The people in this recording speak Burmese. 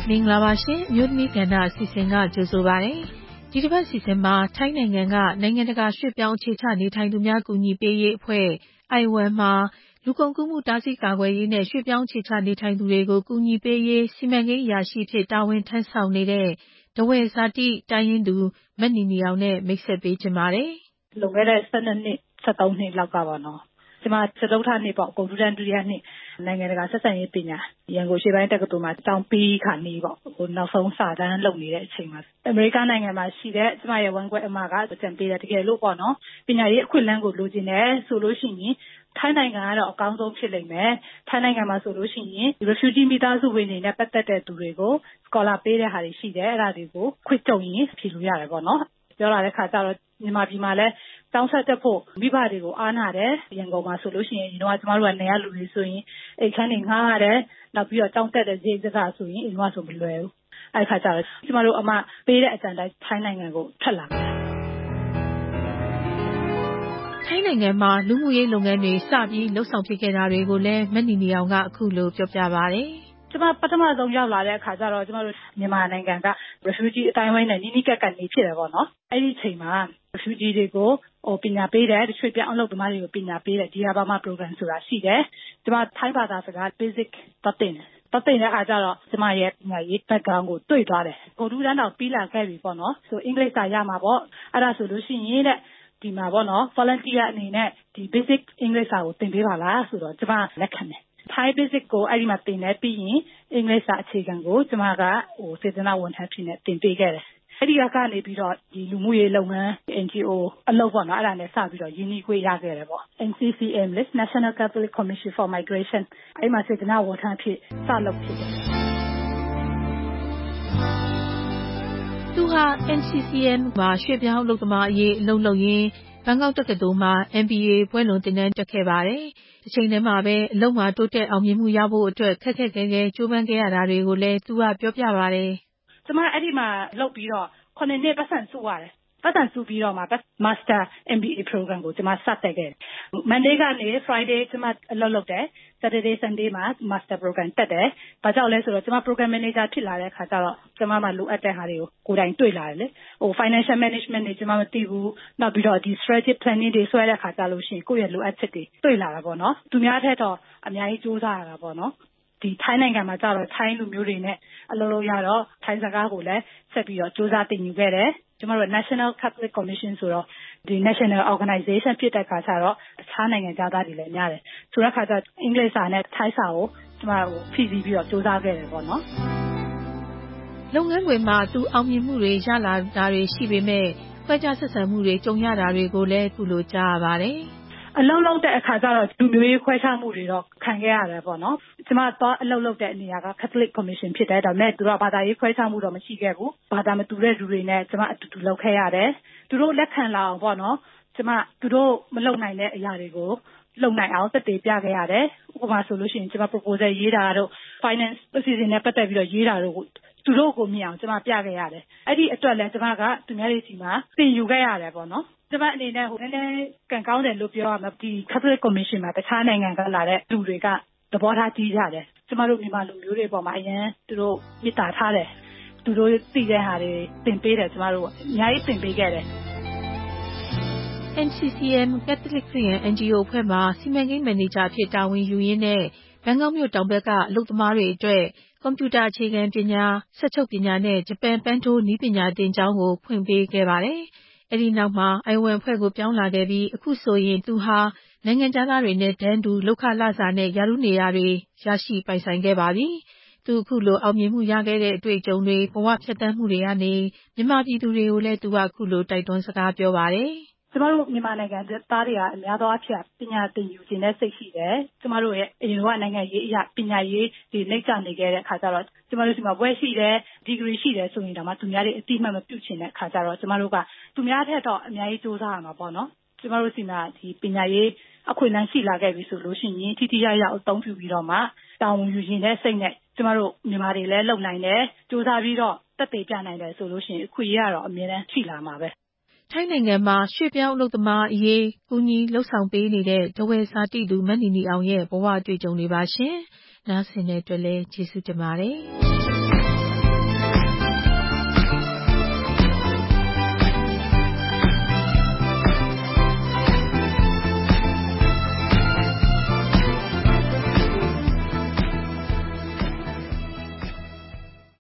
မင်္ဂလာပါရှင်အမျိုးသမီးကဏ္ဍအစီအစဉ်ကကြိုဆိုပါရစေ။ဒီတစ်ပတ်အစီအစဉ်မှာထိုင်းနိုင်ငံကနိုင်ငံတကာရွှေ့ပြောင်းအခြေချနေထိုင်သူများကူညီပေးရေးအဖွဲ့ IOM မှာလူကုန်ကူးမှုတားဆီးကာကွယ်ရေးနဲ့ရွှေ့ပြောင်းအခြေချနေထိုင်သူတွေကိုကူညီပေးရေးစီမံကိန်းအရာရှိဖြစ်တာဝန်ထမ်းဆောင်နေတဲ့ဒဝဲဇာတိတိုင်းရင်းသူမနီနီအောင်နဲ့မိတ်ဆက်ပေးချင်ပါတယ်။လွန်ခဲ့တဲ့12နှစ်13နှစ်လောက်ကပါနော်။ကျွန်မစတုတ္ထနှစ်ပေါ့ဂုဏ်ထူးတန်းဒုတိယနှစ်နိုင်ငံတကာဆက်ဆံရေးပညာရန်ကုန်ရှေ့ပိုင်းတက္ကသိုလ်မှာကျောင်းပြီးခါနေပေါ့နောက်ဆုံးစာတမ်းလုပ်နေတဲ့အချိန်မှာအမေရိကန်နိုင်ငံမှာရှိတဲ့ကျွန်မရဲ့ဝန်ခွဲအမကကြံပေးတယ်တကယ်လို့ပေါ့နော်ပညာရေးအခွင့်အလမ်းကိုလိုချင်တယ်ဆိုလို့ရှိရင်ထိုင်းနိုင်ငံကတော့အကောင်းဆုံးဖြစ်လိမ့်မယ်ထိုင်းနိုင်ငံမှာဆိုလို့ရှိရင် refugee မိသားစုဝင်တွေနဲ့ပတ်သက်တဲ့သူတွေကို scholar ပေးတဲ့ဟာတွေရှိတယ်အဲ့ဒါတွေကိုခွင့်ကြုံရင်ဖြေလို့ရတယ်ပေါ့နော်ပြောလာတဲ့ခါကျတော့မြန်မာပြည်မှာလည်းကျောင်းဆက်တက်ဖို့မိဘတွေကိုအားနာတယ်ရန်ကုန်မှာဆိုလို့ရှိရင်ဒီတော့ကျမတို့ကနေရလူတွေဆိုရင်အိတ်ခမ်းတွေငှားရတယ်နောက်ပြီးတော့ကျောင်းတက်တဲ့ဈေးစကားဆိုရင်အိမ်ကဆိုမလွယ်ဘူးအဲ့ခါကျတော့ကျမတို့အမပေးတဲ့အကြံတိုင်းထိုင်းနိုင်ငံကိုထွက်လာတယ်ထိုင်းနိုင်ငံမှာလူမှုရေးလုပ်ငန်းတွေစပြီးလှုပ်ဆောင်ဖြစ်ခဲ့တာတွေကိုလည်းမနီနီအောင်ကအခုလိုပြောပြပါတယ်ကျွန်မပထမဆုံးရောက်လာတဲ့အခါကျတော့ကျမတို့မြန်မာနိုင်ငံက refugee အတိုင်းဝိုင်းနဲ့နီးနီးကပ်ကပ်နေဖြစ်တယ်ပေါ့နော်အဲ့ဒီအချိန်မှာ refugee တွေကိုပညာပေးတယ်တချို့ပြောင်းအလုပ်သမားတွေကိုပညာပေးတယ်ဒီဟာဘာမှ program ဆိုတာရှိတယ်ကျွန်မထိုင်းဘာသာစကား basic သတ်တင်တဲ့အခါကျတော့ကျွန်မရဲ့ပညာရေး background ကိုတွေ့သွားတယ်ဂုဏ်ထူးတန်းတော်ပြီးလာခဲ့ပြီပေါ့နော်ဆိုအင်္ဂလိပ်စာရမှာပေါ့အဲ့ဒါဆိုလို့ရှိရင်တဲ့ဒီမှာပေါ့နော် volunteer အနေနဲ့ဒီ basic အင်္ဂလိပ်စာကိုသင်ပေးပါလားဆိုတော့ကျွန်မလက်ခံတယ်Thai basic ကိုအဲ့ဒီမှာသင်တယ်ပြီးရင်အင်္ဂလိပ်စာအခြေခံကိုကျွန်မကစေတနာဝန်ထမ်းဖြစ်နေသင်ပေးခဲ့တယ်အဲ့ဒီကနေပြီးတော့ဒီလူမှုရေးလုပ်ငန်း NGO အလုပ်ပေါ့နော်အဲ့ဒါနဲ့စပြီးတော့ရင်းနှီးခွင့်ရခဲ့တယ်ပေါ့ NCCM list National Catholic Commission for Migration အဲ့မှာစေတနာဝန်ထမ်းဖြစ်စလုပ်ဖြစ်တယ်သူဟာ NCCM မှာရွှေ့ပြောင်းအလုပ်သမားအရေးအလုပ်လုပ်ရင်းဘန်ကောက်တက္ကသိုလ်မှာ MBA ဘွဲ့လွန်သင်တန်းတက်ခဲ့ပါတယ်။ဒီချိန်ထဲမှာပဲအလုပ်မှာတိုးတက်အောင်မြင်မှုရဖို့အတွက်ခက်ခက်ခဲခဲကြိုးပမ်းခဲ့ရတာတွေကိုလည်းသူကပြောပြပါတယ်။ကျွန်မအဲ့ဒီမှာလုပ်ပြီးတော့9နှစ်ပတ်စံစုရတယ်။ပတ်စံစုပြီးတော့မှ Master MBA program ကိုကျွန်မစတက်ခဲ့တယ်။ Monday ကနေ Friday ကျွန်မအလုပ်လုပ်တယ်။ Saturday Sunday မှာ Master program တက်တယ်။ဘာကြောင့်လဲဆိုတော့ကျွန်မ program manager ဖြစ်လာတဲ့အခါကျတော့ကျွန်မမှာလိုအပ်တဲ့ဟာတွေကိုကိုယ်တိုင်တွေ့လာတယ်လေ။ financial management တွေကျွန်မမသိဘူး။နောက်ပြီးတော့ဒီ strategic planning တွေဆွဲတဲ့အခါကျလို့ရှိရင်ကိုယ့်ရဲ့လိုအပ်ချက်တွေတွေ့လာတာပေါ့နော်။သူများထက်တော့အများကြီးစူးစမ်းရတာပေါ့နော်။ဒီထိုင်းနိုင်ငံမှာကျတော့ထိုင်းလူမျိုးတွေနဲ့အလုပ်လုပ်ရတော့ထိုင်းစကားကိုလည်းဆက်ပြီးတော့စူးစမ်းသင်ယူခဲ့တယ်။ကျွန်တော်တို့ National Catholic Commission ဆိုတော့ဒီ National Organization ဖြစ်တဲ့အခါကျတော့တခြားနိုင်ငံသားတွေလည်းများတယ်။ဆိုတဲ့အခါကျအင်္ဂလိပ်စာနဲ့ထိုင်းစာကိုကျွန်မဖြည့်ဆည်းပြီးတော့စူးစမ်းခဲ့တယ်ပေါ့နော်။လုပ်ငန်းခွင်မှာသူအောင်မြင်မှုတွေရလာတာတွေရှိပေမဲ့ခွဲခြားဆက်ဆံမှုတွေကြုံရတာတွေကိုလည်းအခုလိုကြားရပါတယ်။အလုံးလုံးတဲ့အခါကျတော့လူမျိုးရေးခွဲခြားမှုတွေတော့ခံခဲ့ရတယ်ပေါ့နော်ကျွန်မတော့အလုံးလုံးတဲ့နေရာက Catholic Commission ဖြစ်တယ်ဒါပေမဲ့သူတို့ဘာသာရေးခွဲခြားမှုတော့မရှိခဲ့ဘူးဘာသာမတူတဲ့လူတွေနဲ့ကျွန်မအတူတူလုပ်ခဲ့ရတယ်သူတို့လက်ခံလာအောင်ပေါ့နော်ကျွန်မသူတို့မလုပ်နိုင်တဲ့အရာတွေကိုလုပ်နိုင်အောင်သက်သေပြခဲ့ရတယ်ဥပမာဆိုလို့ရှိရင်ကျွန်မ proposal ရေးတာတို့ finance အစီအစဉ်နဲ့ပတ်သက်ပြီးတော့ရေးတာတို့သူတို့ကိုမြင်အောင်ကျွန်မပြခဲ့ရတယ်အဲ့ဒီအတွက်လည်းကျွန်မကသူများတွေစီမှာသင်ယူခဲ့ရတယ်ပေါ့နော်ကျွန်မအနေနဲ့နည်းနည်းကံကောင်းတယ်လို့ပြောရမှာဒီ Catholic Commission မှာတခြားနိုင်ငံကလာတဲ့လူတွေကသဘောထားကြီးကြတယ်ကျွန်မတို့မြန်မာလူမျိုးတွေပေါ်မှာအရင်သူတို့မေတ္တာထားတယ်သူတို့သိတဲ့ဟာတွေသင်ပေးတယ်ကျွန်မတို့အများကြီးသင်ပေးခဲ့တယ် NCCM Catholic ခရစ်ယာန် NGO အဖွဲ့မှာစီမံကိန်းမန်နေဂျာအဖြစ်တာဝန်ယူရင်းနဲ့ဘန်ကောက်မြို့တောင်ဘက်ကအလုပ်သမားတွေအတွက်ကွန်ပျူတာအခြေခံပညာစက်ချုပ်ပညာနဲ့ဂျပန်ပန်းထိုးနည်းပညာသင်ကျောင်းကိုဖွင့်ပေးခဲ့ပါတယ်။အဲဒီနောက်မှာ IOM အဖွဲ့ကိုပြောင်းလာခဲ့ပြီးအခုဆိုရင်သူဟာနိုင်ငံသားတွေနဲ့တန်းတူလုပ်ခလစာနဲ့ရာထူးနေရာတွေရရှိပိုင်ဆိုင်ခဲ့ပါပြီ။သူအခုလိုအောင်မြင်မှုရခဲ့တဲ့အတွေ့အကြုံတွေဘဝဖြတ်သန်းမှုတွေကနေမြန်မာပြည်သူတွေကိုလည်းသူကအခုလိုတိုက်တွန်းစကားပြောပါတယ်။ကျမတို့မြန်မာနိုင်ငံသားတွေကအများသောအားဖြင့်ပညာသင်ယူခြင်းနဲ့စိတ်ရှိတယ်။ကျမတို့ရဲ့အရင်ကနိုင်ငံရေးအရာပညာရေးဒီနှိမ့်ချနေခဲ့တဲ့အခါကျတော့ကျမတို့ဒီမှာဘွဲ့ရှိတယ်ဒီဂရီရှိတယ်ဆိုရင်တော့မှသူများတွေအတိအမှတ်မပြုချင်တဲ့အခါကျတော့ကျမတို့ကသူများထက်တော့အများကြီးစူးစမ်းရမှာပေါ့နော်။ကျမတို့စီမှာဒီပညာရေးအခွင့်အလမ်းရှိလာခဲ့ပြီဆိုလို့ရှိရင်ထိထိရောက်ရောက်အသုံးပြုပြီးတော့မှတာဝန်ယူရင်တဲ့စိတ်နဲ့ကျမတို့မြန်မာတွေလည်းလုပ်နိုင်တယ်စူးစမ်းပြီးတော့တက်သေးပြနိုင်တယ်ဆိုလို့ရှိရင်အခွင့်အရေးကတော့အများကြီးရှိလာမှာပဲထိုင်းနိုင်ငံမှာရွှေ့ပြောင်းအလုပ်သမားအရေးကူညီလှုပ်ဆောင်ပေးနေတဲ့ဒဝဲဇာတိသူမနီနီအောင်ရဲ့ဘဝအတွေ့အကြုံတွေပါရှင်။နားဆင်တဲ့အတွက်လည်းကျေးဇူးတင်ပါတယ်။